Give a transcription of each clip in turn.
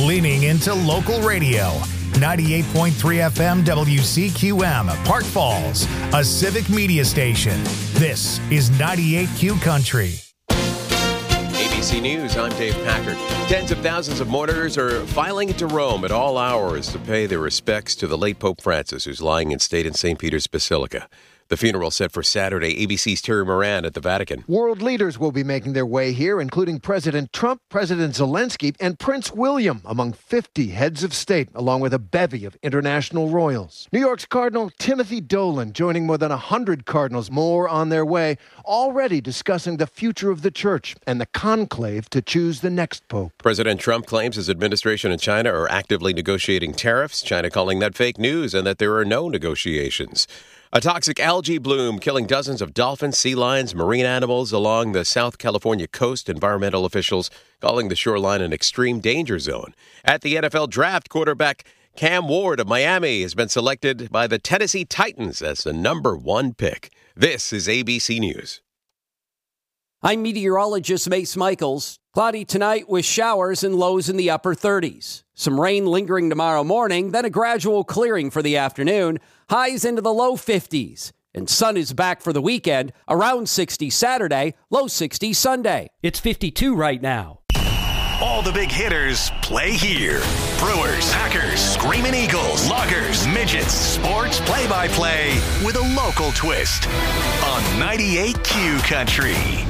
leaning into local radio. 98.3 FM WCQM, Park Falls, a civic media station. This is 98Q Country. ABC News, I'm Dave Packard. Tens of thousands of mourners are filing into Rome at all hours to pay their respects to the late Pope Francis, who's lying in state in St. Peter's Basilica. The funeral set for Saturday. ABC's Terry Moran at the Vatican. World leaders will be making their way here, including President Trump, President Zelensky, and Prince William, among 50 heads of state, along with a bevy of international royals. New York's Cardinal Timothy Dolan joining more than 100 cardinals more on their way, already discussing the future of the church and the conclave to choose the next pope. President Trump claims his administration and China are actively negotiating tariffs, China calling that fake news and that there are no negotiations. A toxic algae bloom killing dozens of dolphins, sea lions, marine animals along the South California coast. Environmental officials calling the shoreline an extreme danger zone. At the NFL draft, quarterback Cam Ward of Miami has been selected by the Tennessee Titans as the number 1 pick. This is ABC News. I'm meteorologist Mace Michaels. Cloudy tonight with showers and lows in the upper 30s. Some rain lingering tomorrow morning, then a gradual clearing for the afternoon. Highs into the low 50s. And sun is back for the weekend, around 60 Saturday, low 60 Sunday. It's 52 right now. All the big hitters play here. Brewers, Packers, Screaming Eagles, Loggers, Midgets, sports play-by-play with a local twist on 98Q Country.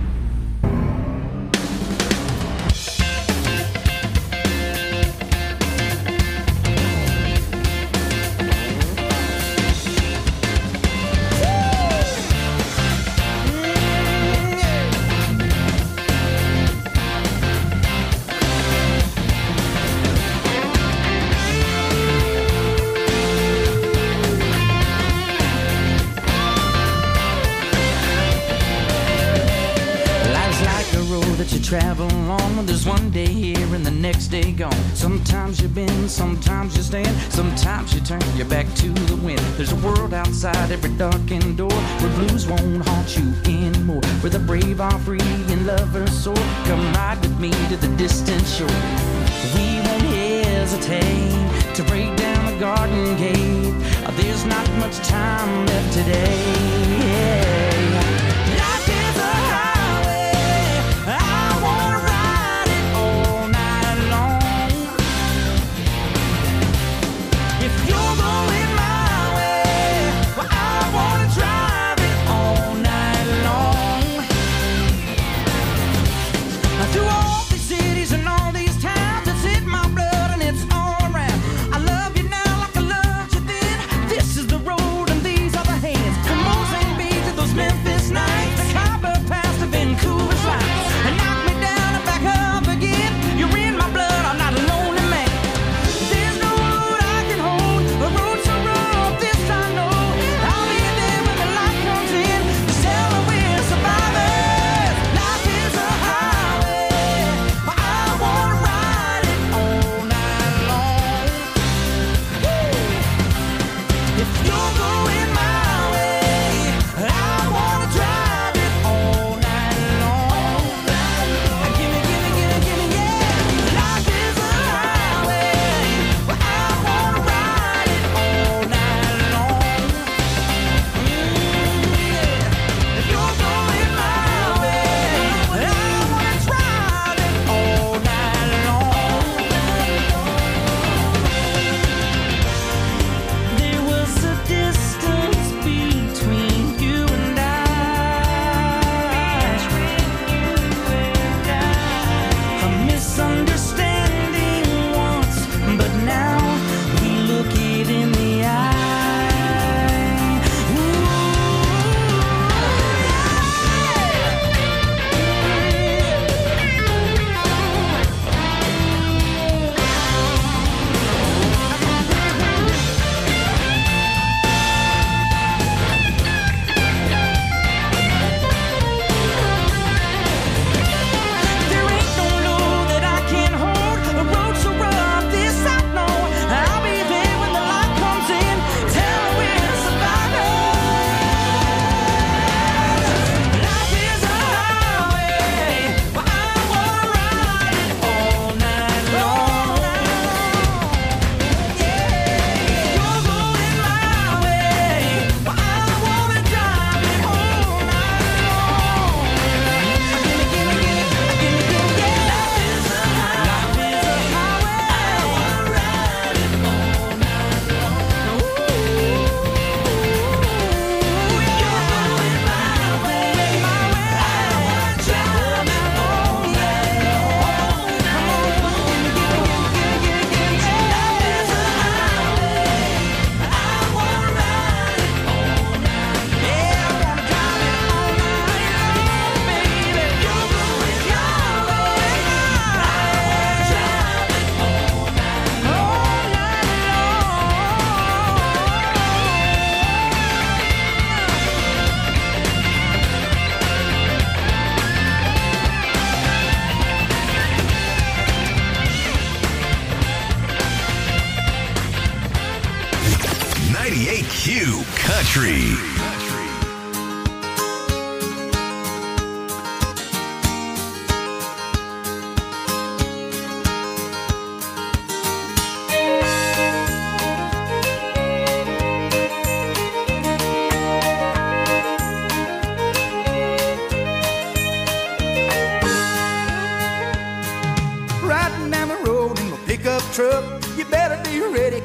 Travel on, there's one day here and the next day gone. Sometimes you bend, sometimes you stand, sometimes you turn your back to the wind. There's a world outside every darkened door where blues won't haunt you anymore, where the brave are free and lovers soar. Come ride with me to the distant shore. We won't hesitate to break down the garden gate. There's not much time left today. Life is a highway, I wanna ride it all night long. If you're going my way, well, I wanna drive it all night long. Through all these cities and all these towns, it's in my blood and it's all around. I love you now like I loved you then. This is the road and these are the hands. From Mozambique to those Memphis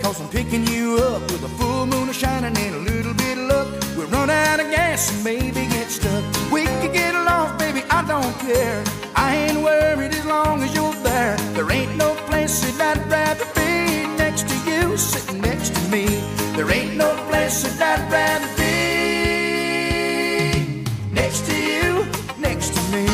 'cause I'm picking you up with a full moon shining and a little bit of luck. We'll run out of gas and maybe get stuck. We could get lost, baby, I don't care. I ain't worried as long as you're there. There ain't no place that I'd rather be next to you, sitting next to me. There ain't no place that I'd rather be next to you, next to me.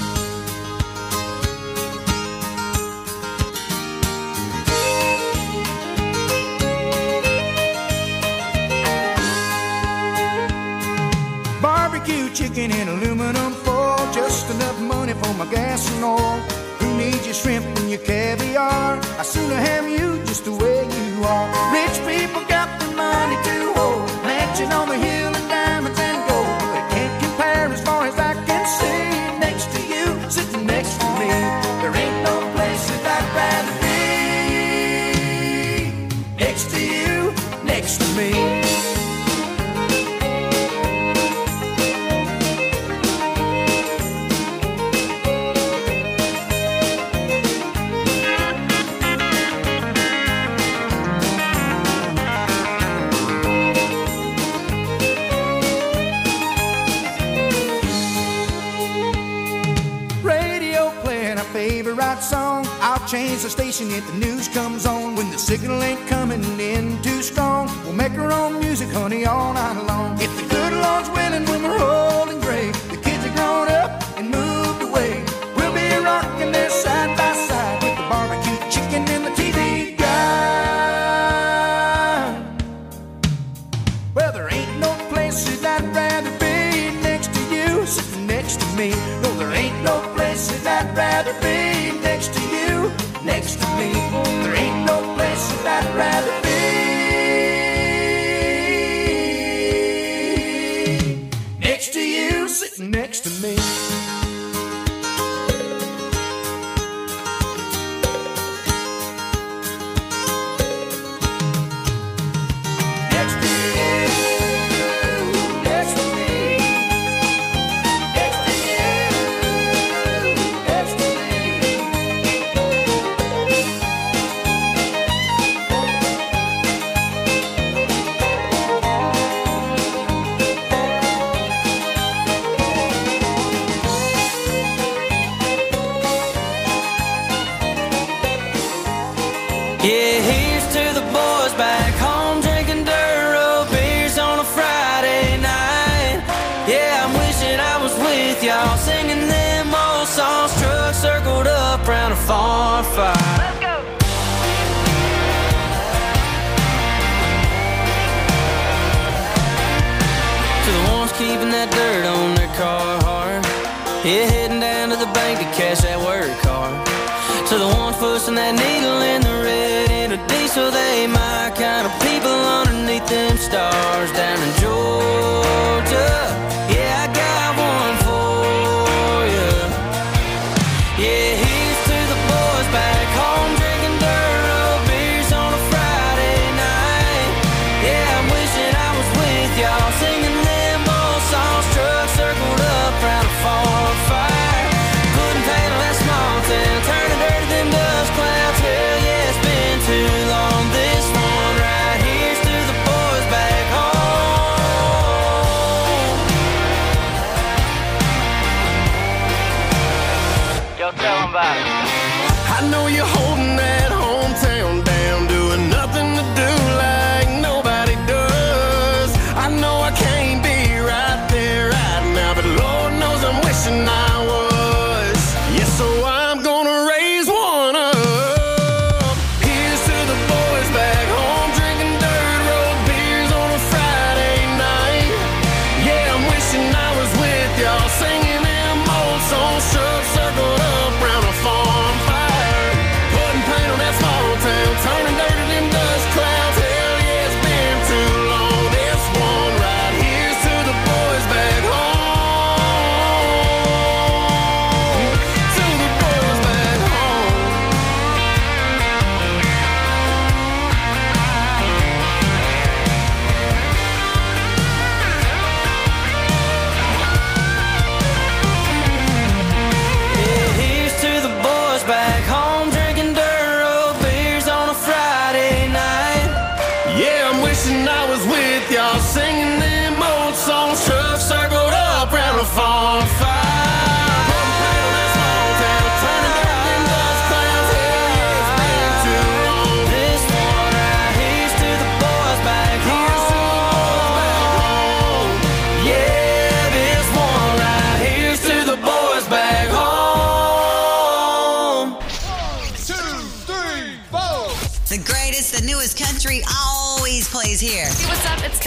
Barbecue chicken in aluminum foil, just enough money for my gas and oil. Who needs your shrimp and your caviar? I sooner have you just the way you are. Rich people got the money to hold, mansion on the hill and diamonds and gold. They can't compare as far as I can see. Next to you, sitting next to me. There ain't no place that I'd rather be. Next to you, next to me. Song. I'll change the station if the news comes on. When the signal ain't coming in too strong, we'll make our own music, honey, all night long. If the good Lord's willing, when we're old and gray, the kids are grown up and moved away, we'll be rocking there side by side with the barbecue chicken and the TV guide. Well, there ain't no place that I'd rather be next to you, sitting next to me. No, there ain't no place that I'd rather be next to you, next to me. There ain't no place that I'd rather be. Next to you, sitting next to me. Yeah, here's to the boys back home drinking dirt road beers on a Friday night. Yeah, I'm wishing I was with y'all singing them old songs, trucks circled up round a farm fire. Let's go! To the ones keeping that dirt on their car hard, yeah, heading down to the bank to cash that work card. To the ones pushing that needle in the red in a diesel, they my kind of people underneath them stars down in Georgia. Yeah, I got one for you. Yeah, here's to the boys back home drinking dirt road beers on a Friday night. Yeah, I'm wishing I was with y'all singing them old songs, trucks circled up round a farm fire. Couldn't paint that small town, turning dirty them dust clouds. Hell yeah, it's been too long. This one right here's to the boys back home. Yo, tell them about it. I know you're holding that hometown down, doing nothing to do like nobody does. I know I can't be right there right now, but Lord knows I'm wishing I was. Yes, so I'm gonna raise one up. Here's to the boys back home drinking dirt road beers on a Friday night. Yeah, I'm wishing I was with y'all singing them old songs, trucks circled up round a farm fire. Putting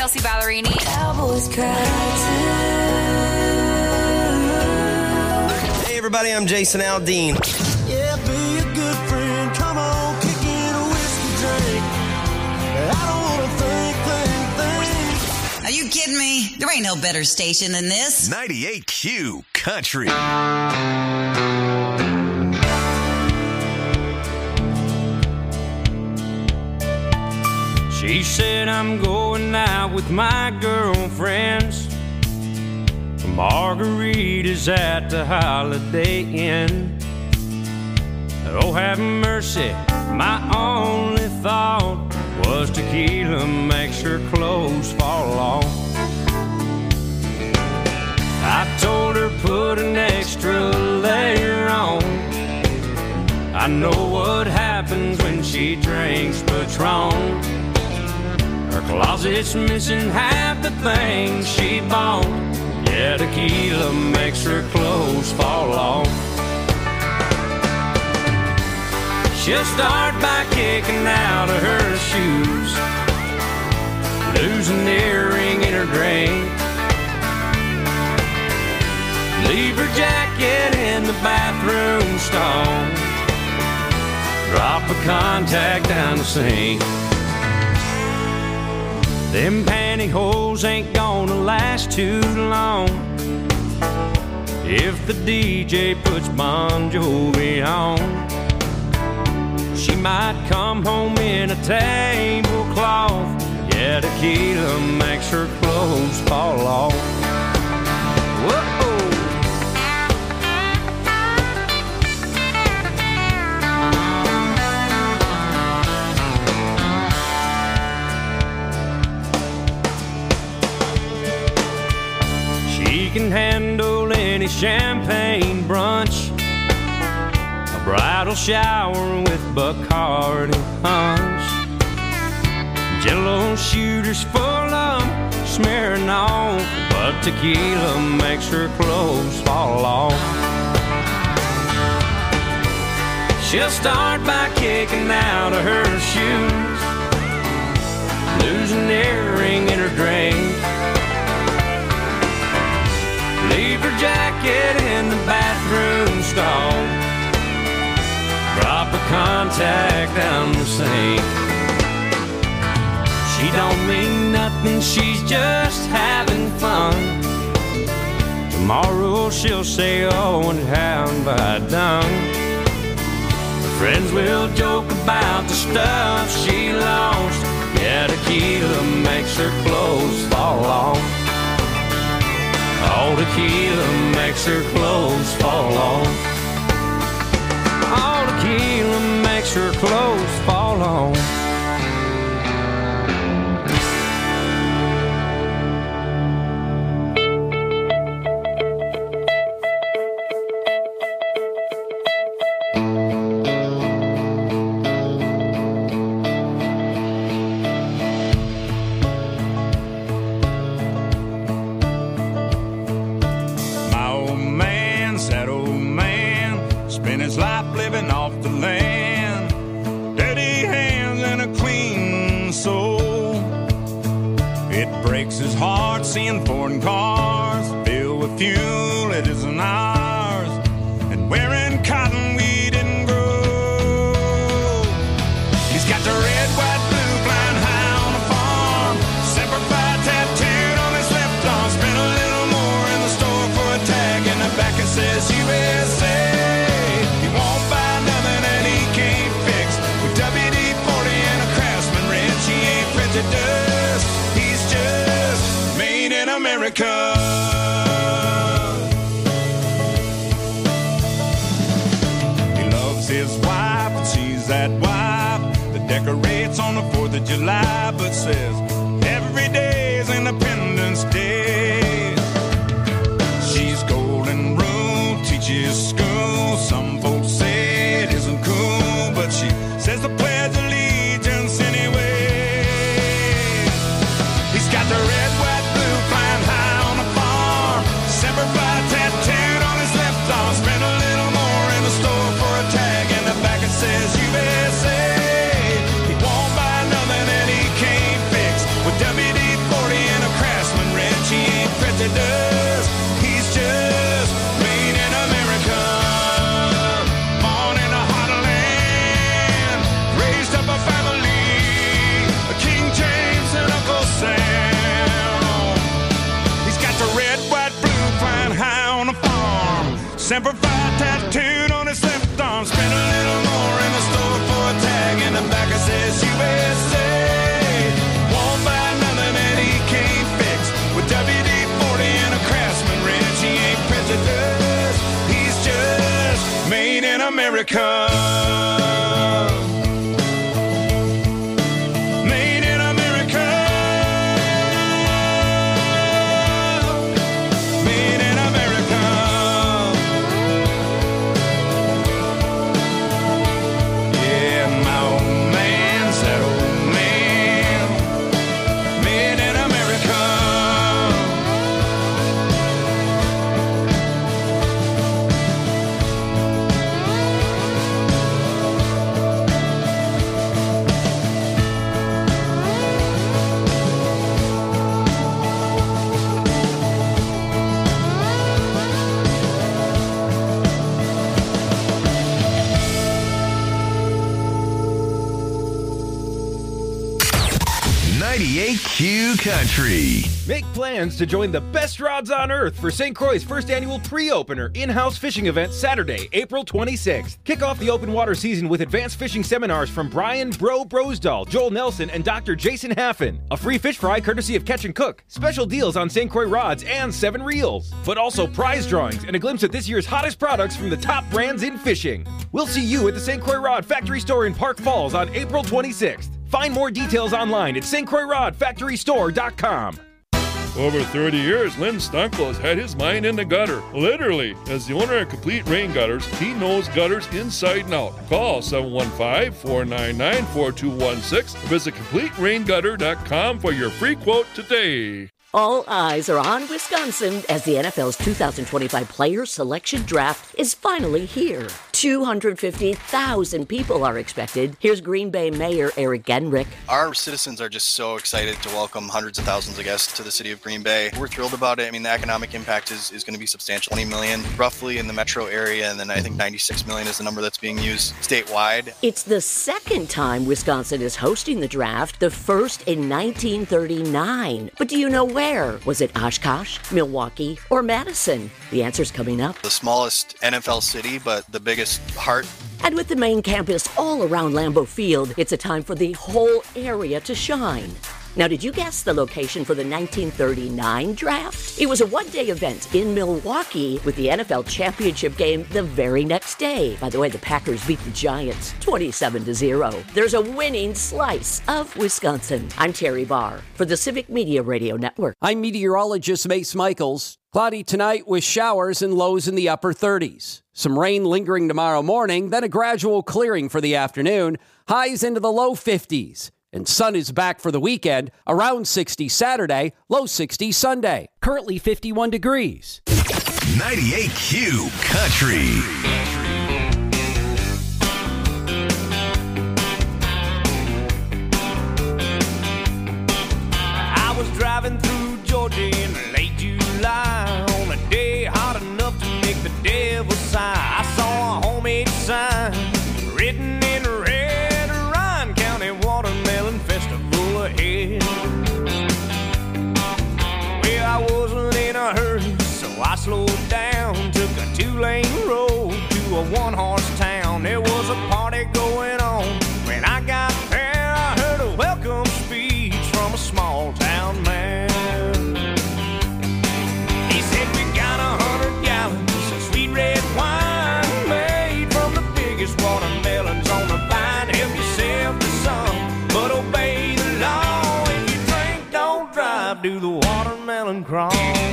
Chelsea Ballerini. Cowboys cry Hey everybody, I'm Jason Aldean. Yeah, be a good friend. Come on, kick in a whiskey drink. I don't want to think. Are you kidding me? There ain't no better station than this. 98Q Country. She said I'm going out with my girlfriends for margaritas at the Holiday Inn. Oh, have mercy, my only thought was tequila makes her clothes fall off. I told her put an extra layer on. I know what happens when she drinks Patron. Her closet's missing half the things she bought. Yeah, tequila makes her clothes fall off. She'll start by kicking out of her shoes, lose an earring in her drink, leave her jacket in the bathroom stall, drop a contact down the sink. Them pantyhose ain't gonna last too long if the DJ puts Bon Jovi on. She might come home in a tablecloth. Yeah, tequila makes her clothes fall off. Whoa! She can handle any champagne brunch, a bridal shower with Bacardi punch, Jell-O shooters full of smearing off, but tequila makes her clothes fall off. She'll start by kicking out of her shoes, lose an earring in her drink, leave her jacket in the bathroom stall, drop a contact down the sink. She don't mean nothing, she's just having fun. Tomorrow she'll say, oh, and how have I done? Her friends will joke about the stuff she lost. Yeah, tequila makes her clothes fall off. All tequila makes her clothes fall off. All tequila makes her clothes fall off. Seeing foreign cars filled with fuel, it isn't ours, and wearing cotton we didn't grow. He's got the red, white, blue flying high on the farm, Semper Fi tattooed on his left arm. Spent a little more in the store for a tag, and the back it says USA. He won't buy nothing and he can't fix. With WD-40 and a Craftsman wrench, he ain't prejudiced. He's just made in America. He loves his wife and she's that wife that decorates on the 4th of July, but says every day is Independence Day. She's golden rule, teaches school. Some folks say it isn't cool, but she says the Pledge of Allegiance anyway. He's got the red, white, blue flying high on the farm, Semper Fi tattooed on his left arm. Spent a little more in the store for a tag, and the back it says USA. He won't buy nothing and he can't fix. Semper Fi tattooed on his left arm. Spent a little more in the store for a tag. In the back it says USA. Won't buy nothing that he can't fix. With WD-40 and a Craftsman wrench, he ain't prejudiced. He's just made in America. Made in America. Made in America. Yeah, my old man said, old man, made in America. Q Country. Make plans to join the best rods on earth for St. Croix's first annual pre-opener in-house fishing event Saturday, April 26th. Kick off the open water season with advanced fishing seminars from Brian Brosdahl, Joel Nelson, and Dr. Jason Haffen. A free fish fry courtesy of Catch and Cook. Special deals on St. Croix rods and 7 reels. But also prize drawings and a glimpse at this year's hottest products from the top brands in fishing. We'll see you at the St. Croix Rod Factory Store in Park Falls on April 26th. Find more details online at stcroixrodfactorystore.com. Over 30 years, Lynn Stunkel has had his mind in the gutter. Literally. As the owner of Complete Rain Gutters, he knows gutters inside and out. Call 715-499-4216 or visit CompleteRainGutter.com for your free quote today. All eyes are on Wisconsin as the NFL's 2025 Player Selection Draft is finally here. 250,000 people are expected. Here's Green Bay Mayor Eric Genrich. Our citizens are just so excited to welcome hundreds of thousands of guests to the city of Green Bay. We're thrilled about it. I mean, the economic impact is going to be substantial. 20 million roughly in the metro area, and then I think 96 million is the number that's being used statewide. It's the second time Wisconsin is hosting the draft, the first in 1939. But do you know where? Was it Oshkosh, Milwaukee, or Madison? The answer's coming up. The smallest NFL city, but the biggest heart. And with the main campus all around Lambeau Field, it's a time for the whole area to shine. Now, did you guess the location for the 1939 draft? It was a one-day event in Milwaukee with the NFL championship game the very next day. By the way, the Packers beat the Giants 27-0. There's a winning slice of Wisconsin. I'm Terry Barr for the Civic Media Radio Network. I'm meteorologist Mace Michaels. Cloudy tonight with showers and lows in the upper 30s. Some rain lingering tomorrow morning, then a gradual clearing for the afternoon. Highs into the low 50s. And sun is back for the weekend, around 60 Saturday, low 60 Sunday. Currently 51 degrees. 98Q Country. I was driving through Georgia in late July on a day hot enough to make the devil sigh. I saw a homemade sign written in red, Ryan County Watermelon Festival ahead. Well, I wasn't in a hurry, so I slowed down, took a 2-lane road to a one-horse town. There was a party going on. When I got there, I heard a welcome speech from a small-town man. He said, we got 100 gallons of sweet red wine made from the biggest watermelons on the vine. Help yourself to some, but obey the law. If you drink, don't drive, do the watermelon crawl.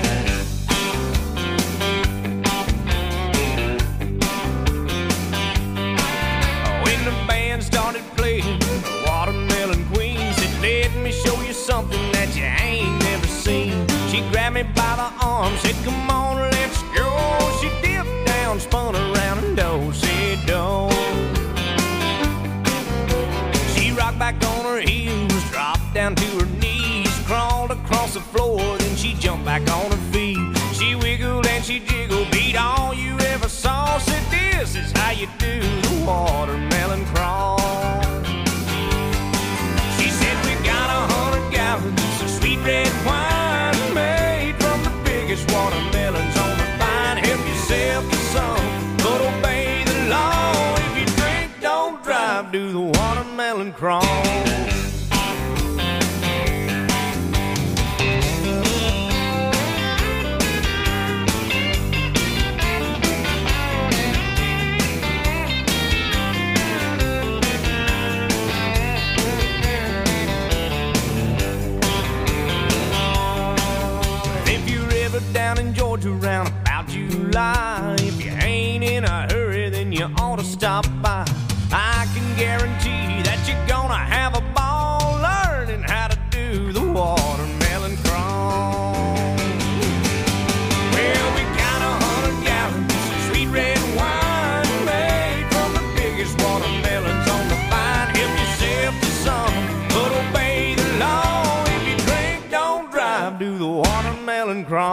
When the band started playing, the Watermelon Queen said, let me show you something that you ain't never seen. She grabbed me by the arm, said, come on, let's go. She dipped down, spun around, and do-si-do. She rocked back on her heels, dropped down to her knees, crawled across the floor, then she jumped back on her feet. She wiggled and she jiggled, beat all you ever saw. Said, this is how you do the watermelon crawl. She said, we got 100 gallons of sweet red wine made from the biggest watermelons on the vine. Help yourself to some, crawl. Down in Georgia round about July, if you ain't in a hurry, then you ought to stop by. I can guarantee that you're gonna have a ball learning how to do the watermelon crawl. Well, we got 100 gallons of sweet red wine made from the biggest watermelons on the vine. Help yourself to some, but obey the law. If you drink, don't drive, do the watermelon crawl.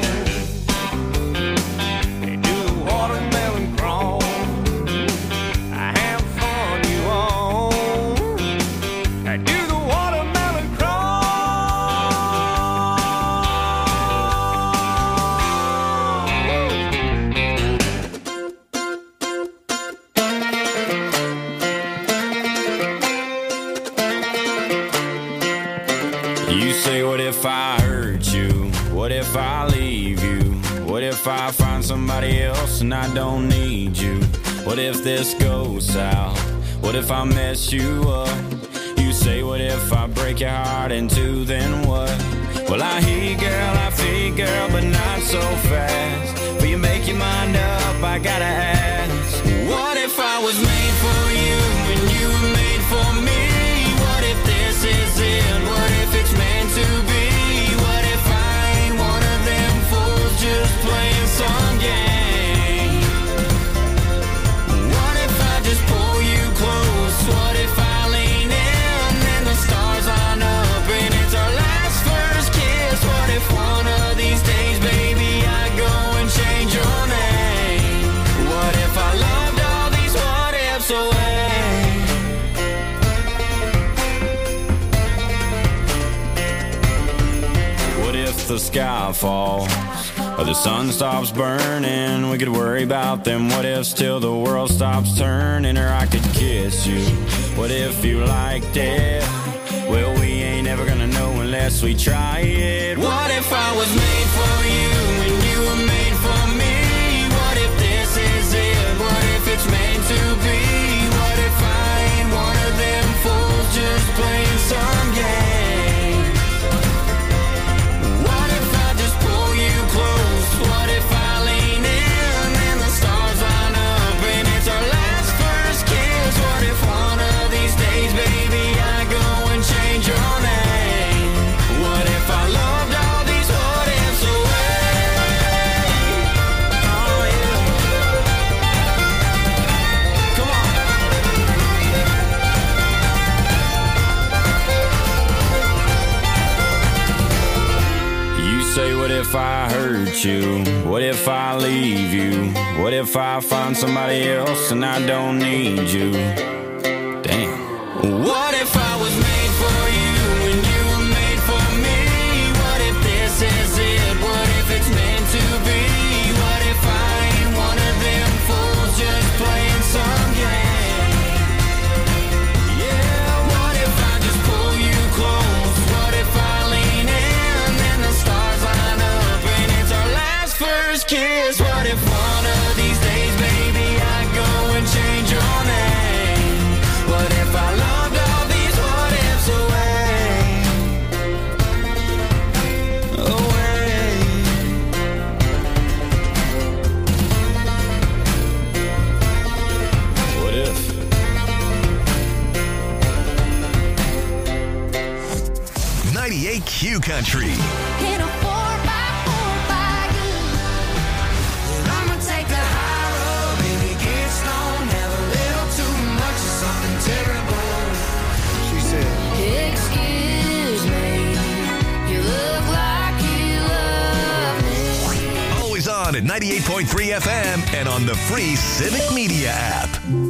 If I leave you? What if I find somebody else and I don't need you? What if this goes south? What if I mess you up? You say, what if I break your heart in two, then what? Well, I hear you, girl, I feel you, girl, but not so fast. Will you make your mind up? I gotta ask. What if I was made for you and you were made for me? What if this is it? What if it's meant to be? Just playing some game. What if I just pull you close? What if I lean in and the stars line up and it's our last first kiss? What if one of these days, baby, I go and change your name? What if I loved all these what ifs away? What if the sky falls or the sun stops burning? We could worry about them what ifs till the world stops turning. Or I could kiss you. What if you liked it? Well, we ain't ever gonna know unless we try it. What if I was made for you and you were made for me? What if this is it? What if it's meant to be? What if I ain't one of them fools just playing some game? What if I just pull you close? What if I lean in and the stars line up and it's our last first kiss? What if one of these days, baby, I go and change your name? What if I loved all these what ifs away? Oh yeah. Come on. You say, what if I hurt you? What if I leave you? What if I find somebody else and I don't need you? Damn. What if I was made for you and you were made for me? What if this is it? What if it's meant to be? What if I ain't one of them fools just playing some game? Yeah, what if I just pull you close? What if I lean in and the stars line up and it's our last first kiss? What if one of these days, baby, I go and change your name? What if I loved all these what ifs away? Away. What if? 98 Q Country. In a 4x4 by you. Then I'ma take the high road. Baby, get stoned. Have a little too much of something terrible. She said, excuse me. You look like you love me. Always on at 98.3 FM and on the free Civic Media app.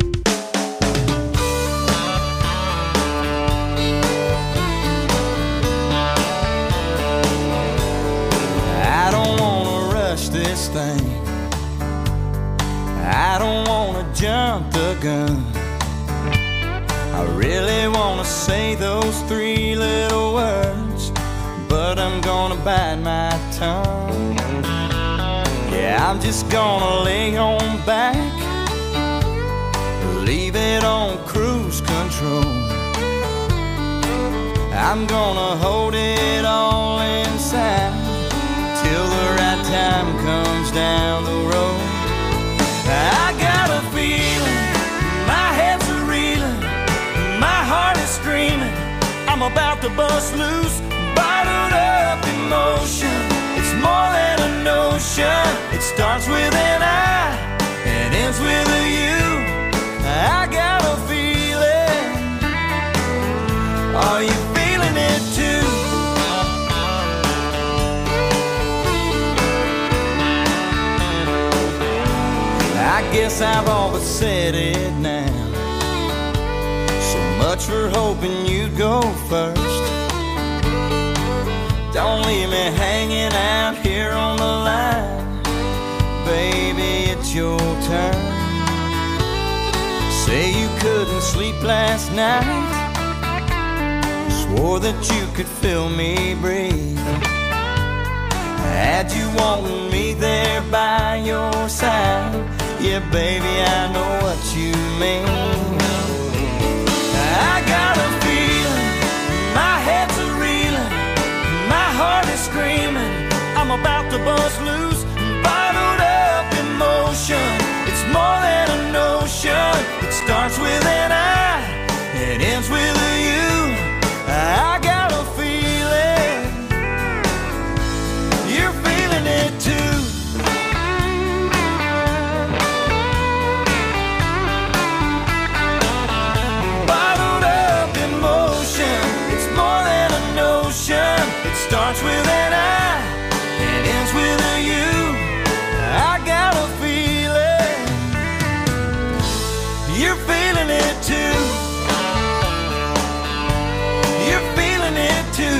I don't wanna rush this thing. I don't wanna jump the gun. I really wanna say those three little words, but I'm gonna bite my tongue. Yeah, I'm just gonna lay on back, leave it on cruise control. I'm gonna hold it all inside till the right time comes down the road. I got a feeling, my head's a reeling, my heart is screaming, I'm about to bust loose, bottled up emotion. It's more than a notion. It starts with an I and ends with a you. I got a feeling. Are you feeling it too? I guess I've always said it now. So much for hoping you'd go first. Don't leave me hanging out here on the line. Baby, it's your turn. Say you couldn't sleep last night, swore that you could feel me breathe. Had you wanting me there by your side, yeah, baby, I know what you mean. I got a feeling, my head's a reeling, my heart is screaming, I'm about to bust loose, bottled up emotion. It's more than a notion. It starts with an I, it ends with a you. I got a feeling, you're feeling it too. Bottled up emotion. It's more than a notion. It starts with an I, it ends with a you. I got a feeling, you're feeling it too. You're feeling it too.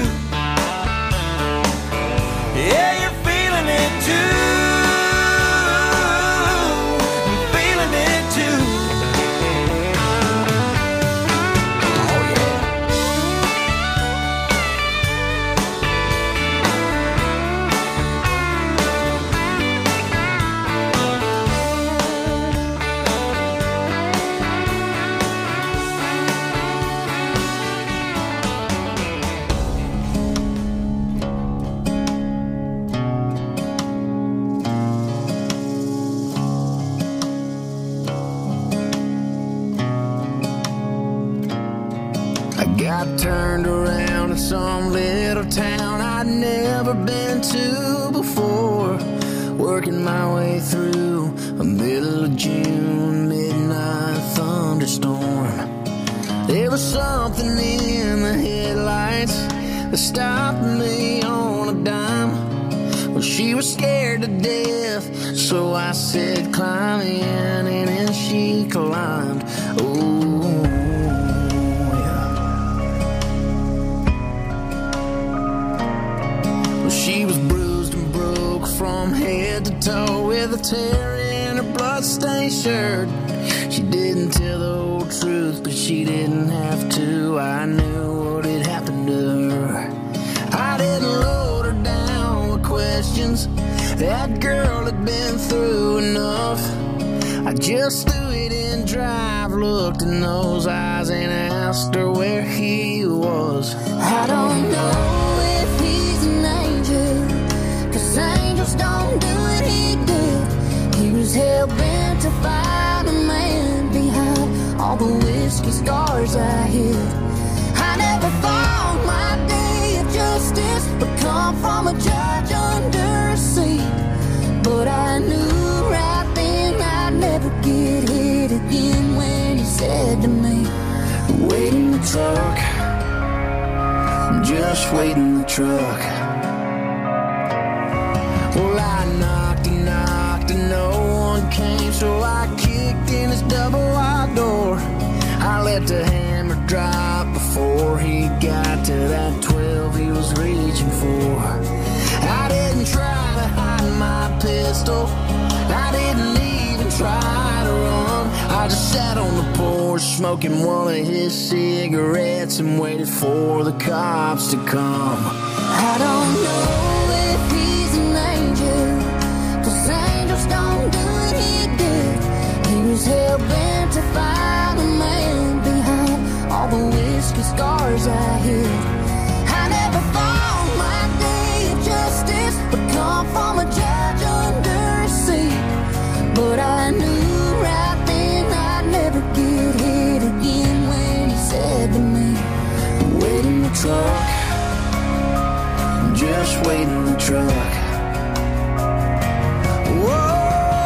Yeah, you're feeling it too. I'm feeling it too. Oh yeah. I got turned around in some little town I'd never been to before, working my way through a middle of June midnight thunderstorm. There was something in the headlights that stopped me on a dime. Well, she was scared to death, so I said climb in, and then she climbed. Oh, she was bruised and broke from head to toe, with a tear in her bloodstained shirt. She didn't tell the whole truth, but she didn't have to. I knew what had happened to her. I didn't load her down with questions. That girl had been through enough. I just threw it in drive, looked in those eyes, and asked her where he was. I don't know if he's an angel, 'cause angels don't do what he did. He was hell-bent to find a man behind all the whiskey scars I hid. I never thought my day of justice would come from a judge under a seat, but I knew right then I'd never get hit again when he said to me, wait in the truck, just wait in the truck. Well, I knocked and knocked and no one came, so I kicked in his double wide door. I let the hammer drop before he got to that 12 he was reaching for. I didn't try to hide my pistol, I didn't even try to run. I I just sat on the porch smoking one of his cigarettes and waited for the cops to come. I don't know if he's an angel, 'cause angels don't do what he did. He was hell-bent to find a man behind all the whiskey scars I hid. I never thought my day of justice would come from a judge under a seat, but I knew right then I'd never get hit again when he said to me, wait in the truck, just wait in the truck. Whoa.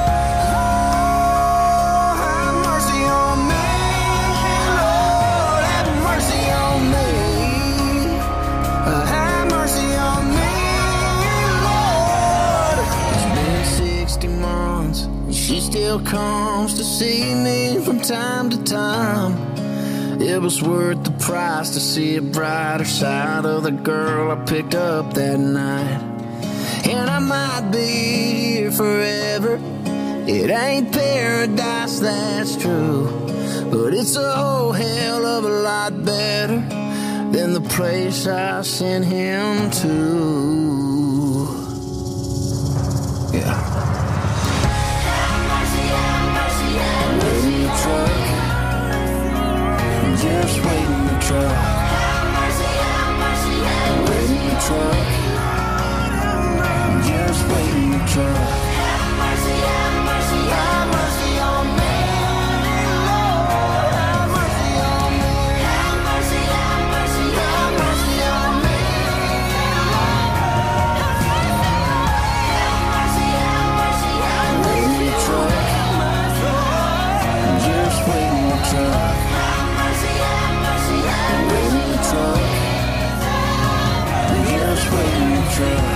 She still comes to see me from time to time. It was worth the price to see a brighter side of the girl I picked up that night. And I might be here forever. It ain't paradise, that's true, but it's a whole hell of a lot better than the place I sent him to. Yeah. Wait in the truck, just wait in the truck. Wait in the truck, just wait in the truck. Have mercy on me, Lord, have mercy on me. Have mercy on me, have mercy on me, Lord. Have mercy, have mercy, have mercy. Wait in the truck. Just wait in the truck. Have mercy, wait in the truck. Just wait in the truck.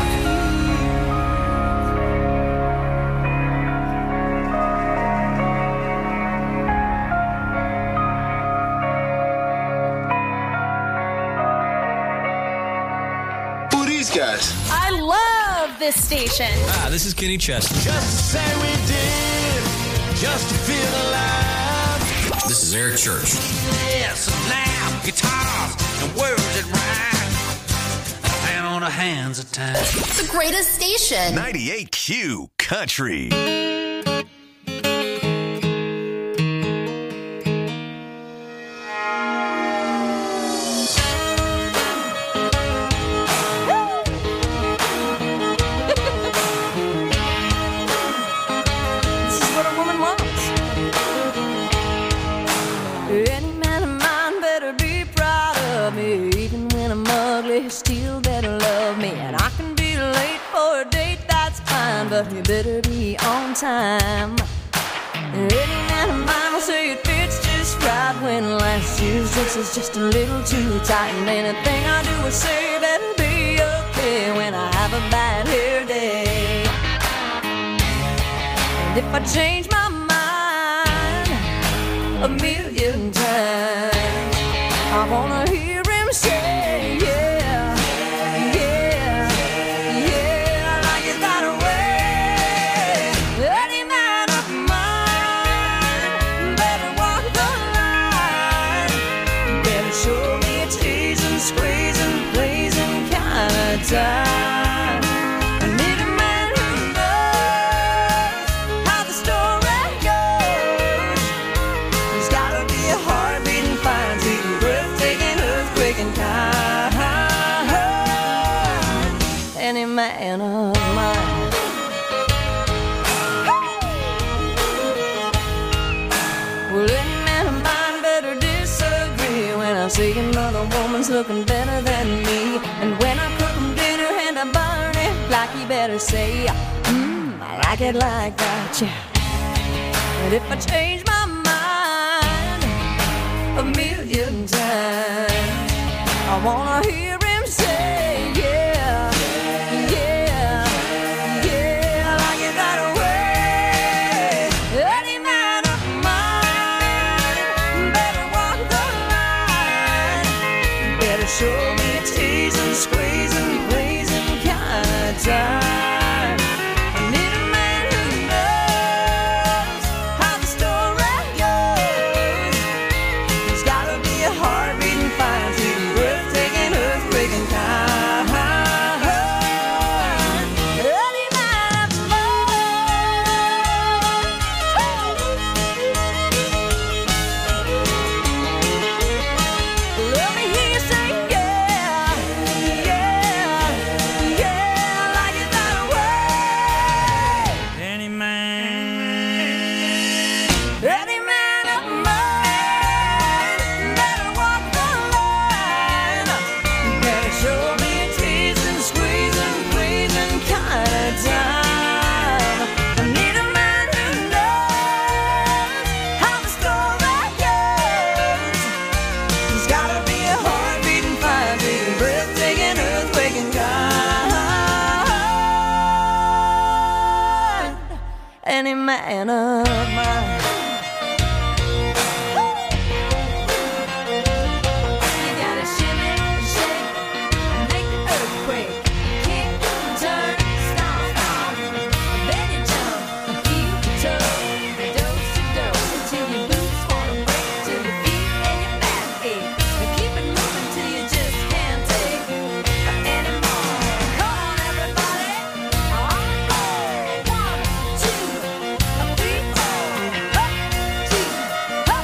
Who are these guys? I love this station. Ah, this is Kenny Chesney. Just say we did, just to feel alive. This is Eric Church. Yes, now guitars and words that rhyme, and on the hands of time. The greatest station. 98Q Country. Still better love me, and I can be late for a date, that's fine, but you better be on time. Any man of mine will say it fits just right when last year's dress is just a little too tight, and anything I do or say better be okay when I have a bad hair day. And if I change my mind a million times, I wanna hear him say, yeah. Time. I need a man who knows how the story goes. There's gotta be a heart beating fine, sweet, breathtaking, earthquaking kind. Any man of mine. Well, any man of mine better disagree when I see another woman's looking better than me, and when I cook and I burn it like you better say, I like it like that, yeah. But if I change my mind a million times, I wanna hear him say, yeah, yeah, yeah, I like it that way. Any man of mine better walk the line, better show me a tease and squeeze and time. I need a man who knows how the story goes. man of mine. You gotta shimmy, shake, and make the earthquake. Kick, turn, stomp, stomp. Then you jump, keep the toe, dose to dose, until your boots wanna break, till your feet and your back ache. And keep it moving till you just can't take anymore. Come on, everybody. On the floor. 1, 2, 3, 4. Up, 2, up.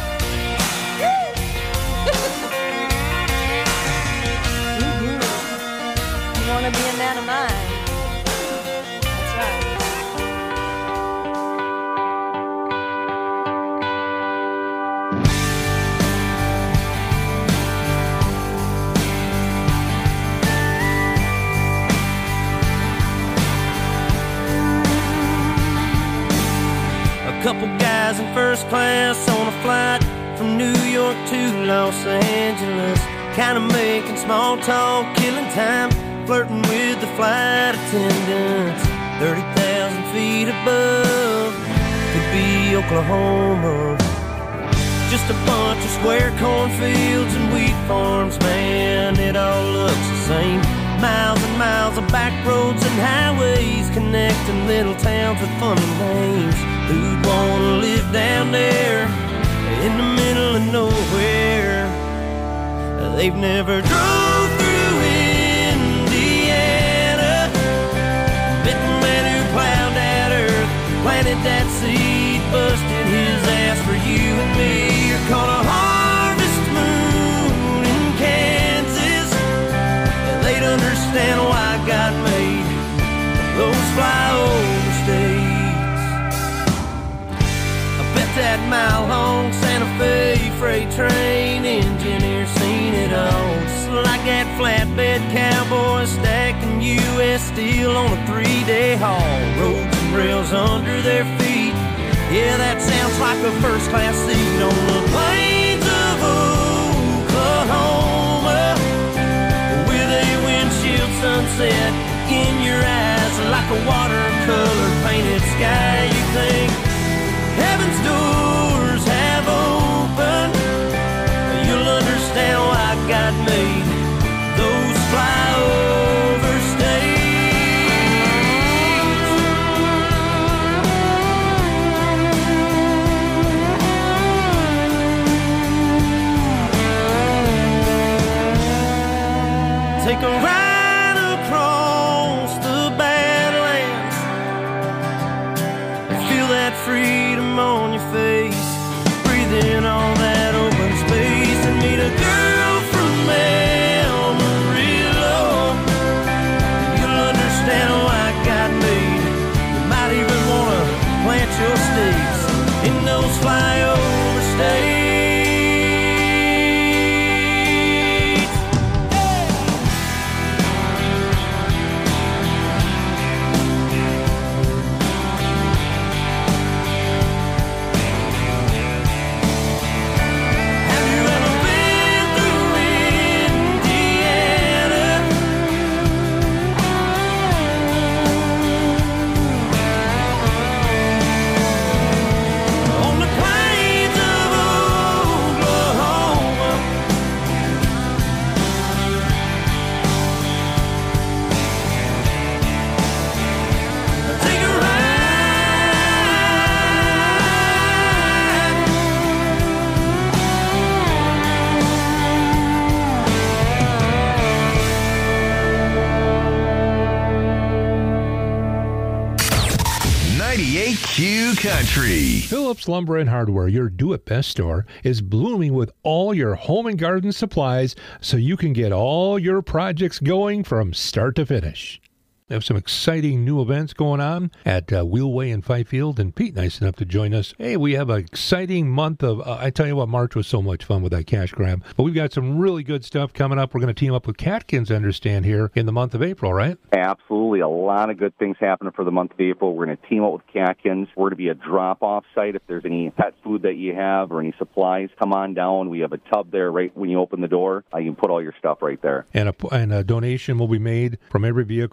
You wanna be a man of mine? That's right. A couple guys in first class on a flight from New York to Los Angeles. Kinda making small talk, killing time, flirting with the flight attendants. 30,000 feet above, could be Oklahoma. Just a bunch of square cornfields and wheat farms, man, it all looks the same. Miles and miles of back roads and highways connecting little towns with funny names. Who'd wanna live down there in the middle of nowhere? They've never drove through Indiana, met the man who plowed that earth, planted that seed, busted his ass for you and me. You're caught a harvest moon in Kansas. They'd understand why God made those flyover states. I bet that mile-long Santa Fe freight train engineer seen it all. Just like that flatbed cowboy stacking U.S. steel on a 3-day haul. Roads and rails under their feet. Yeah, that sounds like a first-class seat on the plains of Oklahoma, with a windshield sunset in your eyes, like a watercolor painted sky. You think heaven's doors have opened, you'll understand why God made those flyover states. Take a ride across the Badlands, feel that freedom on your face, breathe in all that open space, and meet a girl from Amarillo. You'll understand why God made you might even want to plant your stakes in those flyover states. Country. Phillips Lumber and Hardware, your do-it-best store, is blooming with all your home and garden supplies so you can get all your projects going from start to finish. We have some exciting new events going on at Wheelway in Fifield, and Pete, nice enough to join us. Hey, we have an exciting month of, I tell you what, March was so much fun with that cash grab, but we've got some really good stuff coming up. We're going to team up with Catkins, I understand, here in the month of April, right? Absolutely. A lot of good things happening for the month of April. We're going to team up with Catkins. We're going to be a drop-off site. If there's any pet food that you have or any supplies, come on down. We have a tub there right when you open the door. You can put all your stuff right there. And a donation will be made from every vehicle purchase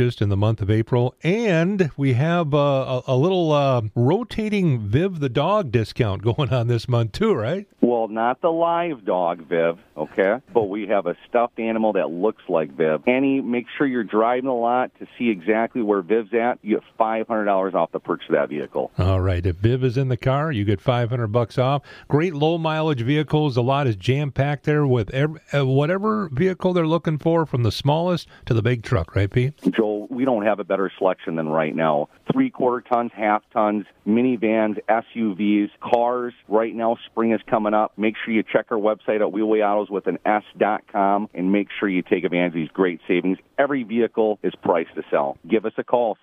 purchased in the month of April. And we have a little rotating Viv the dog discount going on this month too, right? Well, not the live dog, Viv, okay? But we have a stuffed animal that looks like Viv. Annie, make sure you're driving a lot to see exactly where Viv's at. You get $500 off the purchase of that vehicle. All right. If Viv is in the car, you get $500 off. Great low-mileage vehicles. A lot is jam-packed there with whatever vehicle they're looking for, from the smallest to the big truck, right, Pete? Joel, we don't have a better selection than right now. 3/4 tons, half tons, minivans, SUVs, cars. Right now, spring is coming up. Make sure you check our website at wheelwayautos.com and make sure you take advantage of these great savings. Every vehicle is priced to sell. Give us a call,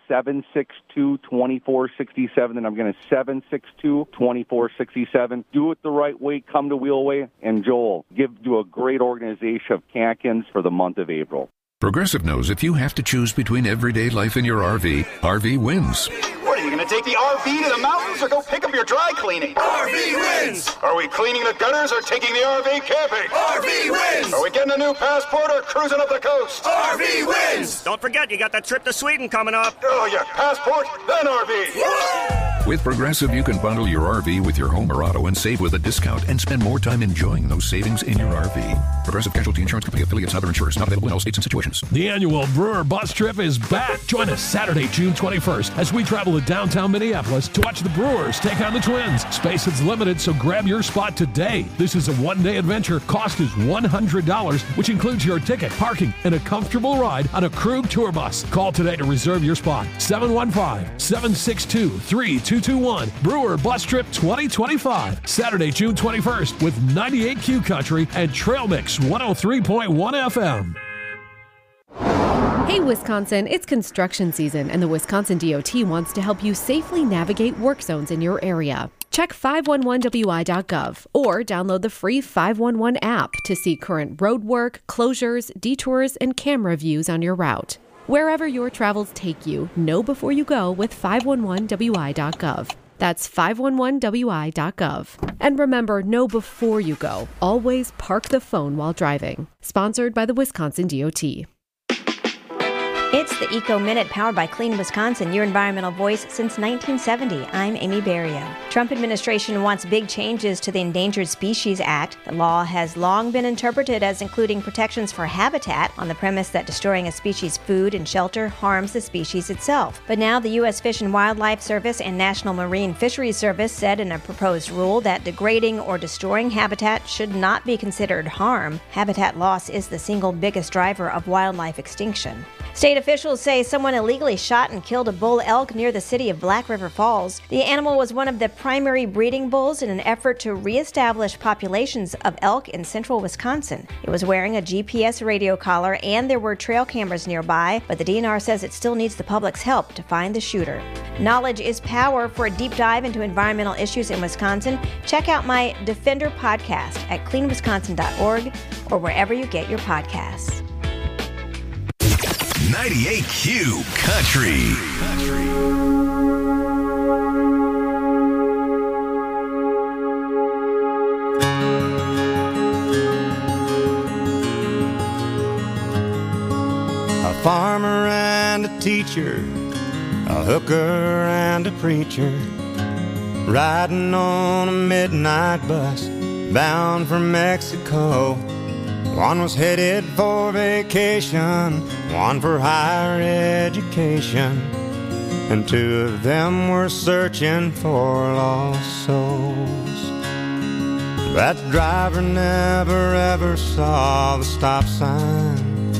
762-2467, and I'm going to 762-2467. Do it the right way. Come to Wheelway. And Joel, do a great organization of Katkins for the month of April. Progressive knows if you have to choose between everyday life and your RV, RV wins. What, are you going to take the RV to the mountains or go pick up your dry cleaning? RV wins! Are we cleaning the gutters or taking the RV camping? RV wins! Are we getting a new passport or cruising up the coast? RV wins! Don't forget, you got that trip to Sweden coming up. Oh, yeah, passport, then RV. With Progressive, you can bundle your RV with your home or auto and save with a discount and spend more time enjoying those savings in your RV. Progressive Casualty Insurance Company affiliates and other insurers. Not available in all states and situations. The annual Brewer Bus Trip is back. Join us Saturday, June 21st as we travel to downtown Minneapolis to watch the Brewers take on the Twins. Space is limited, so grab your spot today. This is a one-day adventure. Cost is $100, which includes your ticket, parking, and a comfortable ride on a Krug tour bus. Call today to reserve your spot. 715-762-3221. Brewer Bus Trip 2025. Saturday, June 21st with 98Q Country and Trail Mix 103.1 FM. Hey, Wisconsin, it's construction season, and the Wisconsin DOT wants to help you safely navigate work zones in your area. Check 511wi.gov or download the free 511 app to see current road work, closures, detours, and camera views on your route. Wherever your travels take you, know before you go with 511wi.gov. That's 511wi.gov. And remember, know before you go. Always park the phone while driving. Sponsored by the Wisconsin DOT. It's the Eco Minute powered by Clean Wisconsin, your environmental voice since 1970. I'm Amy Barrio. Trump administration wants big changes to the Endangered Species Act. The law has long been interpreted as including protections for habitat on the premise that destroying a species' food and shelter harms the species itself. But now the U.S. Fish and Wildlife Service and National Marine Fisheries Service said in a proposed rule that degrading or destroying habitat should not be considered harm. Habitat loss is the single biggest driver of wildlife extinction. State officials say someone illegally shot and killed a bull elk near the city of Black River Falls. The animal was one of the primary breeding bulls in an effort to reestablish populations of elk in central Wisconsin. It was wearing a GPS radio collar and there were trail cameras nearby, but the DNR says it still needs the public's help to find the shooter. Knowledge is power. For a deep dive into environmental issues in Wisconsin, check out my Defender podcast at cleanwisconsin.org or wherever you get your podcasts. 98Q Country. A farmer and a teacher, a hooker and a preacher, riding on a midnight bus bound for Mexico. One was headed for vacation, one for higher education, and two of them were searching for lost souls. That driver never ever saw the stop sign,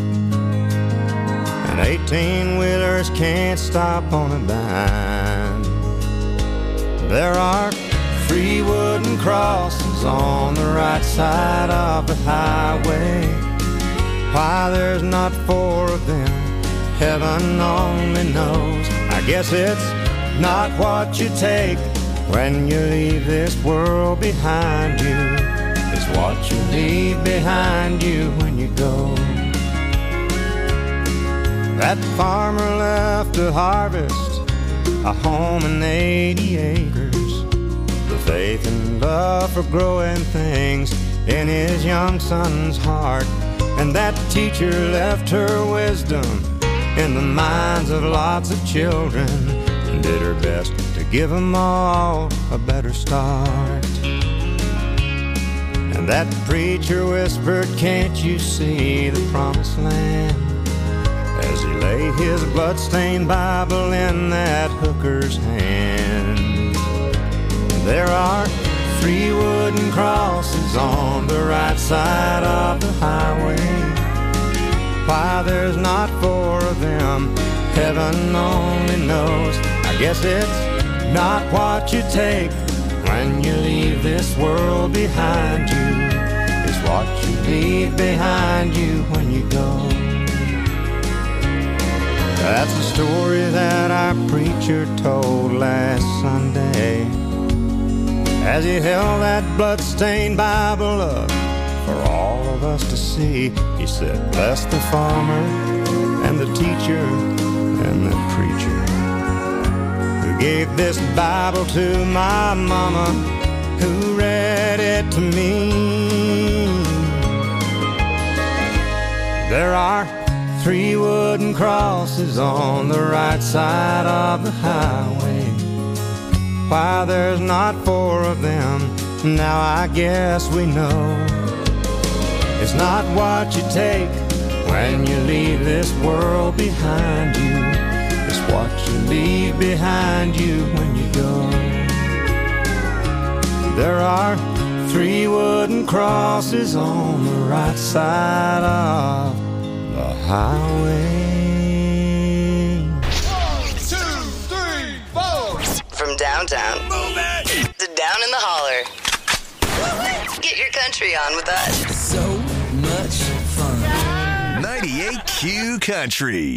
and 18-wheelers can't stop on a dime. There are 3 wooden crosses on the right side of the highway. Why there's not 4 of them, heaven only knows. I guess it's not what you take when you leave this world behind you. It's what you leave behind you when you go. That farmer left to harvest a home and 80 acres. Faith and love for growing things in his young son's heart. And that teacher left her wisdom in the minds of lots of children, and did her best to give them all a better start. And that preacher whispered, "Can't you see the promised land?" as he lay his bloodstained Bible in that hooker's hand. There are 3 wooden crosses on the right side of the highway. Why there's not 4 of them, heaven only knows. I guess it's not what you take when you leave this world behind you. It's what you leave behind you when you go. That's the story that our preacher told last Sunday as he held that bloodstained Bible up for all of us to see. He said, "Bless the farmer and the teacher and the preacher who gave this Bible to my mama, who read it to me." There are 3 wooden crosses on the right side of the highway. Why there's not 4 of them, now I guess we know. It's not what you take when you leave this world behind you. It's what you leave behind you when you go. There are 3 wooden crosses on the right side of the highway. 1, 2, 3, 4. From downtown to down in the holler. Get your country on with us. So much fun. 98 Q Country.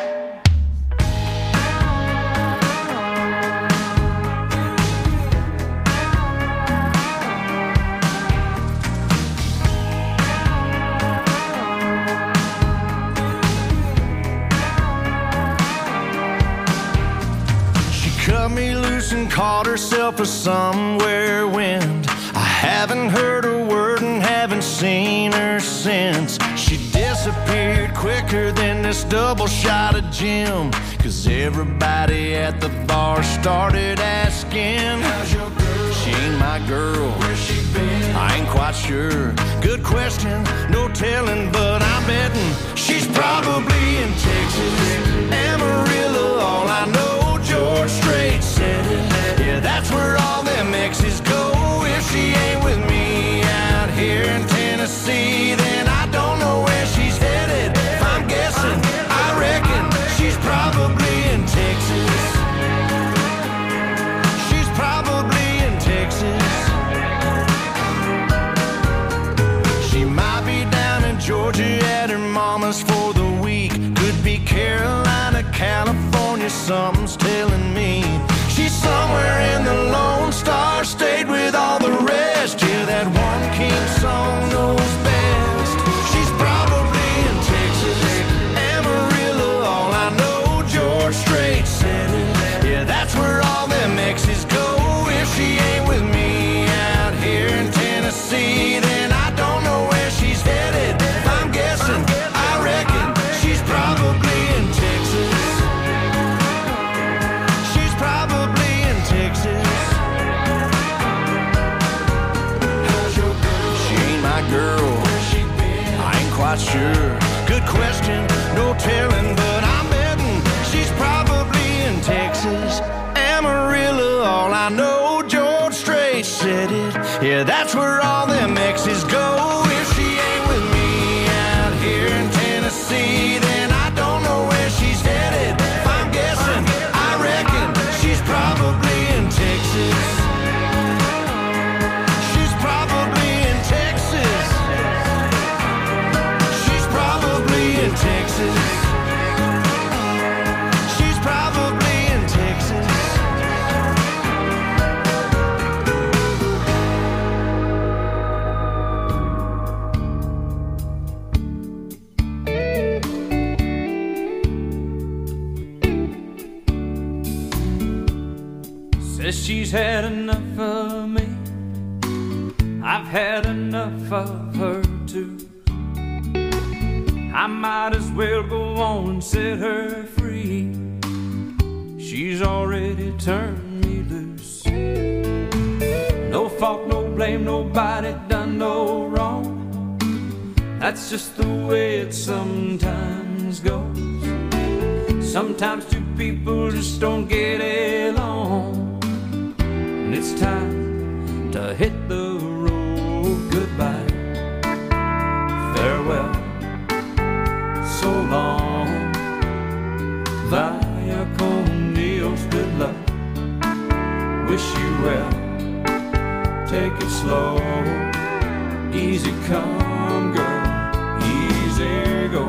Cut me loose and caught herself a somewhere wind. I haven't heard a word and haven't seen her since. She disappeared quicker than this double shot of Jim, 'cause everybody at the bar started asking, "How's your girl? She ain't my girl. Where's she been? I ain't quite sure. Good question, no telling, but I'm betting she's probably in Texas, Amarillo. All I know, George Strait said it. Yeah, that's where all them exes go. If she ain't with me out here in Tennessee, then I don't know where she's headed. If I'm guessing, I reckon she's probably in Texas. She's probably in Texas. She might be down in Georgia at her mama's for the week. Could be Carolina, California, something's telling me. She's somewhere in the Lone Star State with all the rest. Yeah, that one king song knows best. She's probably in Texas, Amarillo. All I know, George Strait said it. Yeah, that's where all them exes go. If she ain't with me out here in Tennessee, then I don't know where she's headed. If I'm guessing, I reckon she's probably in Texas. She's probably in Texas. How's your girl? She ain't my girl. Where's she been? I ain't quite sure. Good question, no telling, but I'm betting she's probably in Texas, Amarillo. All I know, George Strait said it. Yeah, that's where all them exes go. If she ain't with me out here in Tennessee, then I don't know where she's headed. If I'm guessing, I reckon she's probably in Texas. She's probably in Texas. She's probably in Texas. She's probably in Texas. Says she's had enough of me. I've had enough of her too. I might as well go on and set her free. She's already turned me loose. No fault, no blame, nobody done no wrong. That's just the way it sometimes goes. Sometimes two people just don't get along, and it's time to hit the road. Goodbye, farewell, so long, via con Dios, good luck, wish you well, take it slow, easy come girl, easy go.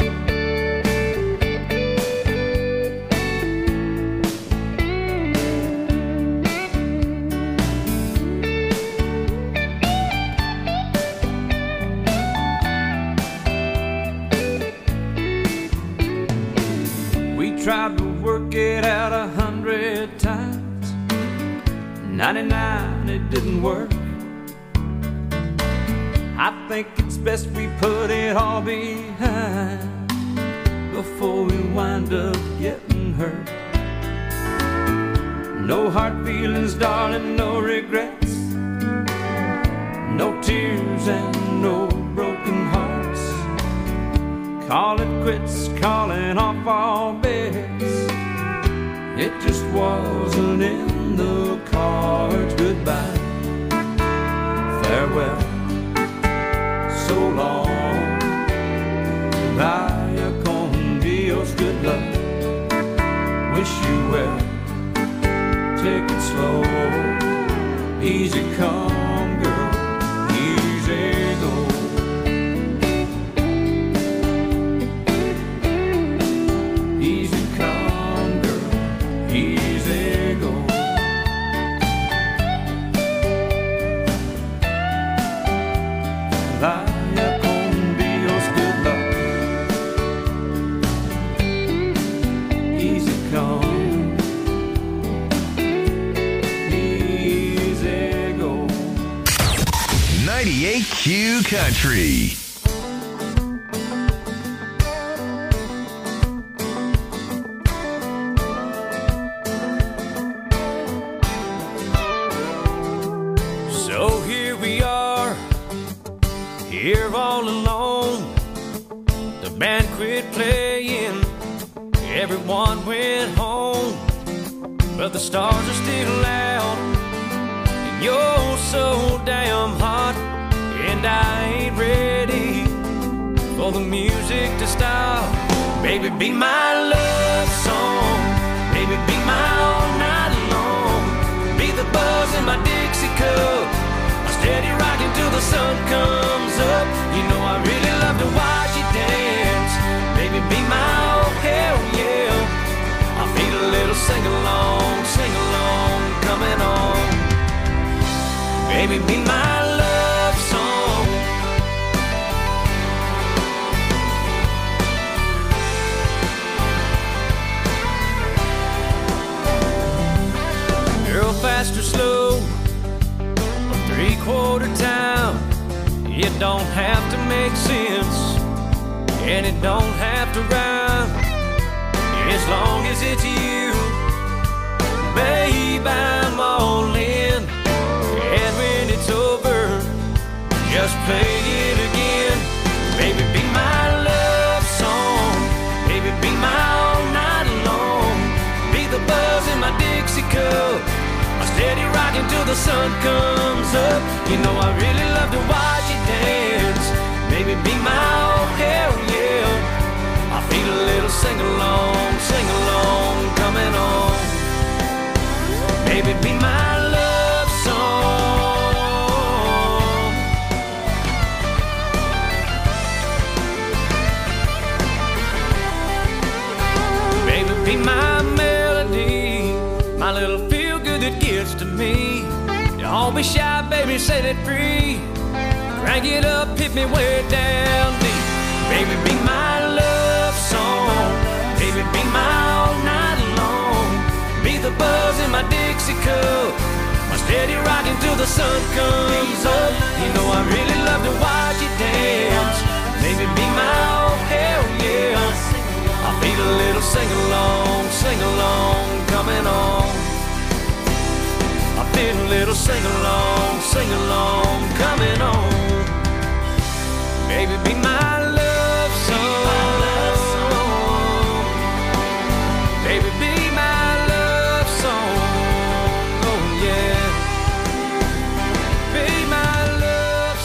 Tried to work it out 100 times, 99 it didn't work. I think it's best we put it all behind before we wind up getting hurt. No hard feelings, darling, no regrets, no tears and no broken hearts. Call it quits, calling off all bets. It just wasn't in the cards. Goodbye, farewell, so long, vaya con Dios, good luck, wish you well, take it slow, easy come girl, easy go. Vaya con Dios, good luck, easy come, easy go. 98Q Country. So here we are, here all alone. The band quit playing, everyone went home, but the stars are still out, and you're so damn hot, and I ain't ready for the music to stop. Baby, be my love song, baby, be my all night long, be the buzz in my Dixie cup, steady rocking till the sun comes up. You know I really love to watch you dance. Baby, be my oh hell yeah. I feel a little sing along coming on. Baby, be my love song. Girl, fast or slow, three-quarter town, it don't have to make sense, and it don't have to rhyme, as long as it's you, babe, I'm all in, and when it's over, just play it again. Baby, be my love song, baby, be my all night long, be the buzz in my Dixie cup, steady rocking till the sun comes up. You know I really love to watch you dance. Baby, be my oh hell yeah. I feel a little sing along coming on. Baby, be my love song. Baby, be my melody, my little that gets to me. Don't be shy, baby, set it free. Crank it up, hit me way down deep. Baby, be my love song. Baby, be my all night long. Be the buzz in my Dixie cup, my steady rocking till the sun comes up. You know I really love to watch you dance. Baby, be my oh hell need a little sing-along coming on. I feel a little sing-along coming on. Baby, be my love song. Baby, be my love song. Oh yeah. Be my love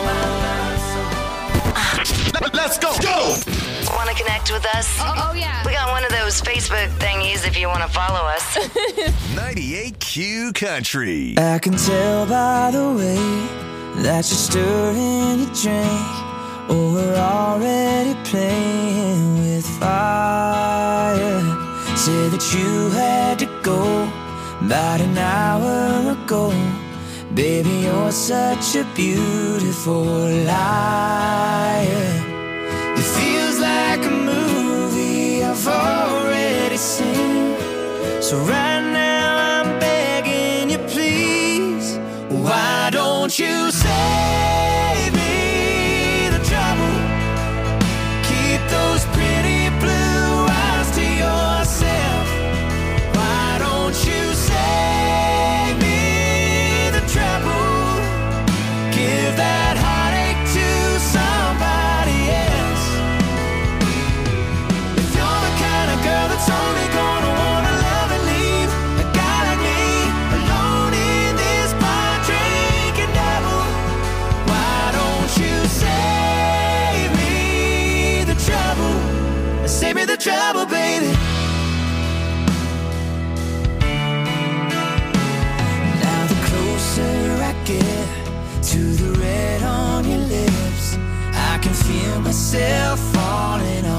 song. Let's go. Go. Want to connect with us? Oh, yeah. We got one of those Facebook thingies if you want to follow us. 98Q Country. I can tell by the way that you're stirring your drink. Oh, we're already playing with fire. Say that you had to go about an hour ago. Baby, you're such a beautiful liar. It feels like a movie I've already seen. So right now I'm begging you, please. Why don't you save me the trouble? Keep those pretty blue eyes to yourself. Why don't you save me the trouble? Give that heartache to somebody else. If you're the kind of girl that's only gonna wanna love and leave a guy like me alone in this bar drinking double, why don't you save me the trouble? Save me the trouble, baby. Now the closer I get to the red on your lips, I can feel myself falling